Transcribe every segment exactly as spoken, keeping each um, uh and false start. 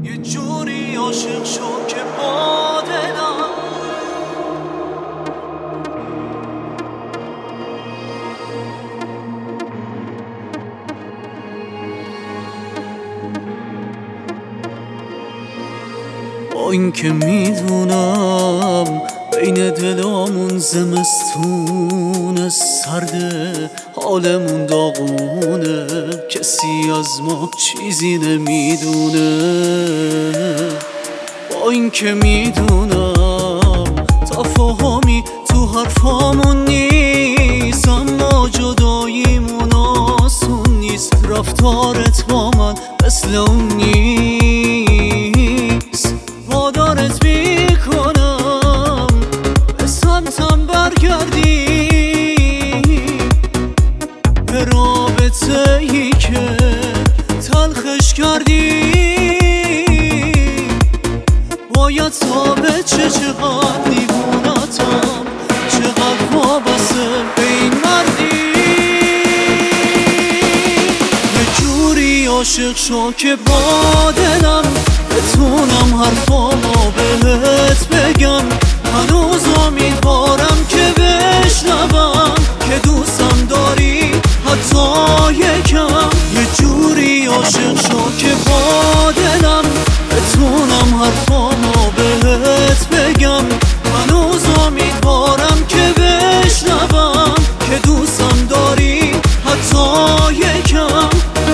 یه جوری عاشق شو که با دلم با این که میدونم بین دلامون زمستون سرده، حالمون داغونه، کسی از ما چیزی نمیدونه. با این که میدونم تفاهمی تو حرفامون نیست، اما جداییمون آسون نیست. رفتارت با من مثل اون نیست. وادارت میکنم به سمتم برگردی، به رابطه ای که تلخش کردی. باید ثابت چه چقدر دیوونتم، چقدر وابسته به این مردی. یه جوری عاشق شو که با دلم بتونم حرفامو بهت بگم. هنوز امیدوارم که بشنوم که دوستم داری حتی یکم. یه جوری عاشق شو که با دلم بتونم حرفامو بهت بگم. هنوز امیدوارم که بشنوم که دوستم داری حتی یکم.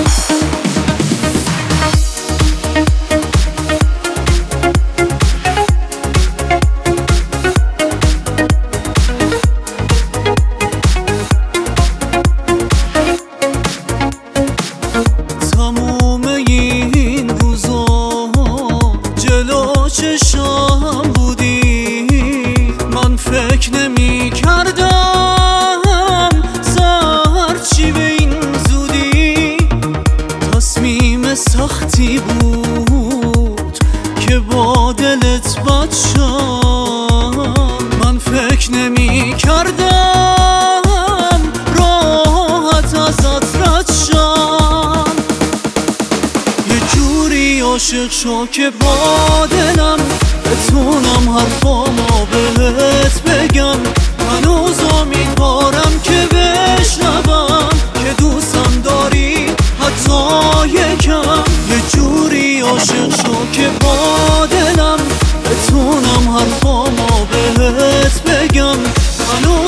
چشم بودی من فکر نمی کردم سر چی به این زودی. تصمیم سختی بود که با دلت بد شم. من فکر نمی کردم راحت ازت رد شم. یه جوری عاشق شو که با دلم بتونم حرفامو بهت بگم. هنوز امیدوارم که بشنوم که دوستم داری حتی یکم. یه جوری عاشق شو که با دلم بتونم حرفامو بهت بگم. هنوز